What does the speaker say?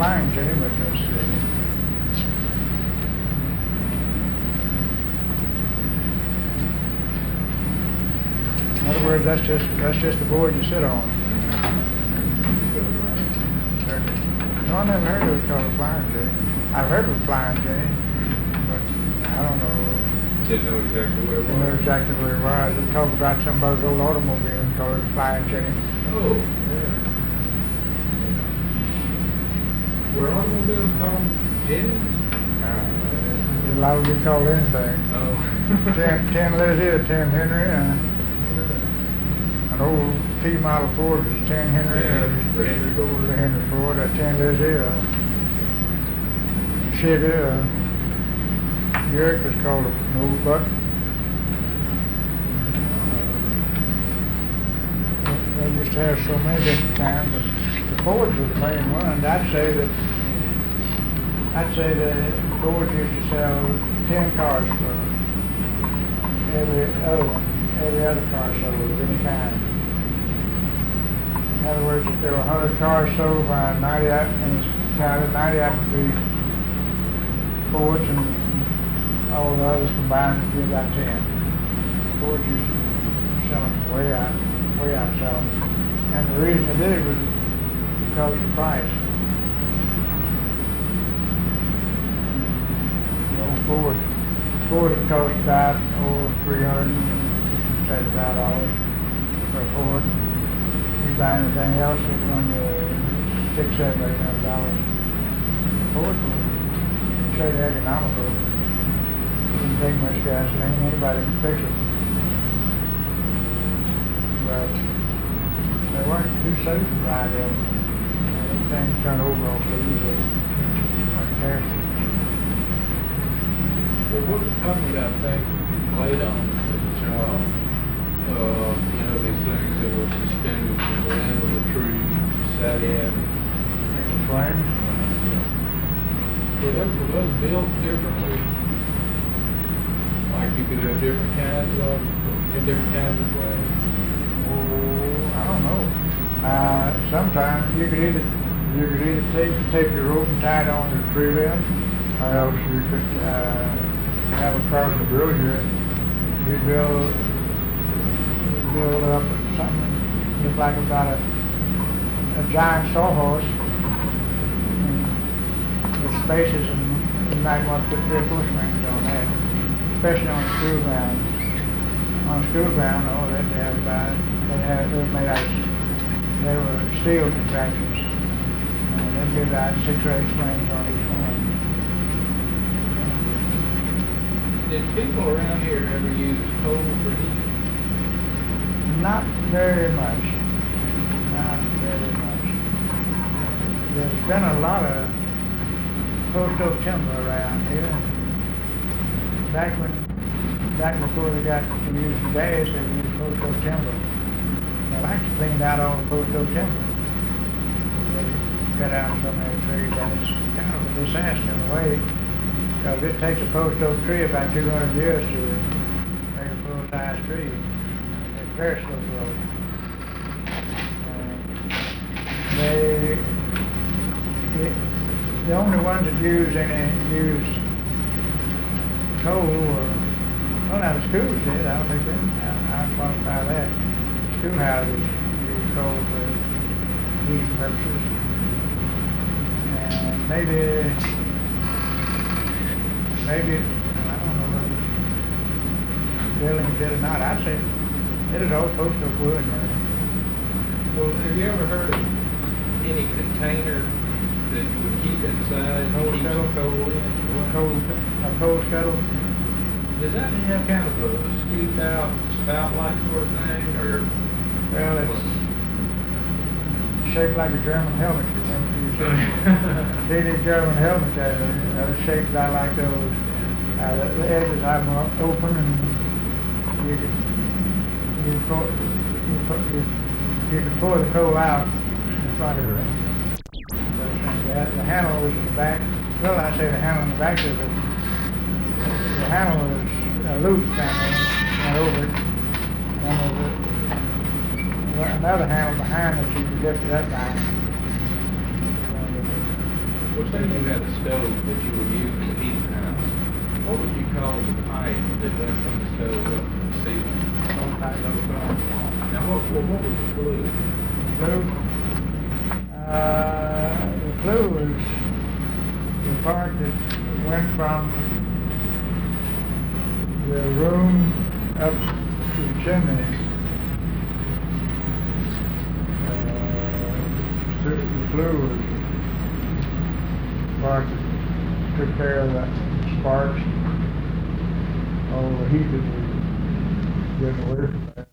flying Jenny, but in other words, that's just the board you sit on. No, I never heard of it called a flying Jenny. I've heard of a flying Jenny, but I don't know. Didn't know exactly what it was. Didn't know exactly what it was. They talk about somebody's old automobile called a flying Jenny. Oh, yeah. Were automobiles called Jennies? There's a lot of them called anything. Oh. 10 Lizzie, 10 Henry. An old T model Ford was 10 Henry. For Henry Ford. Henry Ford, a 10 Lizzie, Chevy, Buick was called an old Buck. They used to have so many different kinds, but the Fords was the main one. I'd say that Fords used to sell 10 cars for every other car sold of any kind. In other words, if there were 100 cars sold by 90 in this county, 90 of them would be Fords, and all the others combined would be about 10. Fords used to sell them way outsell them. And the reason they did it was because of the price. The old Ford would cost about $375 for a Ford. You buy anything else, it's on you $600, $700, $800. Ford was straight economical. Didn't take much gasoline, anybody could fix it. But they weren't too safe to ride in. Things turned over awfully easily. Weren't careful. Well, what was talking about things that you played on as a child? These things that were suspended from the limb of the tree, sat in. The flames. Were those built differently? Like you could have different kinds of flames? Oh, I don't know. Sometimes you could either take your rope and tie it on to the tree limb, or else you could have across the brazier. You'd build up something that looked like about a giant sawhorse with spaces, and you might want to put 3 or 4 strings on that, especially on the school ground. On the school ground, they were steel contraptions, and they'd give out 6 or 8 strings on each one. Did people around here ever use coal for heat? Not very much. Not very much. There's been a lot of post oak timber around here. Back before they got to use gas, they used post oak timber. They actually cleaned out all the post oak timber. They cut out so many trees, and it's kind of a disaster in a way, because it takes a post oak tree about 200 years to make a full-size tree. It's very slow growth. The only ones that used coal were, well, now the schools did. I don't think I'd qualify that. Schoolhouses use coal for heating purposes. And maybe, I don't know whether buildings did or not. I'd say it is all post oak wood, man. Well, have you ever heard of any container that you would keep inside and keep some coal in? A coal scuttle? Does that have kind of a scooped out spout-like sort of thing, or? Well, it's shaped like a German helmet. You see these German helmets that are shaped like those. The edges have them open, and you can pull the coal out in front of it. The handle was in the back. Well, I say the handle in the back of it. The handle was a loop kind of went over it, and there was another handle behind that you could lift it up by. Well, say you had a stove that you were using to heat the house. What would you call the pipe that went from the stove up to the ceiling? Stove pipe. Stove pipe. Now, what was the flue? Flue? The flue was the part that went from the room up to the chimney. The flue was the part that took care of the sparks, all the heat that was getting away from that.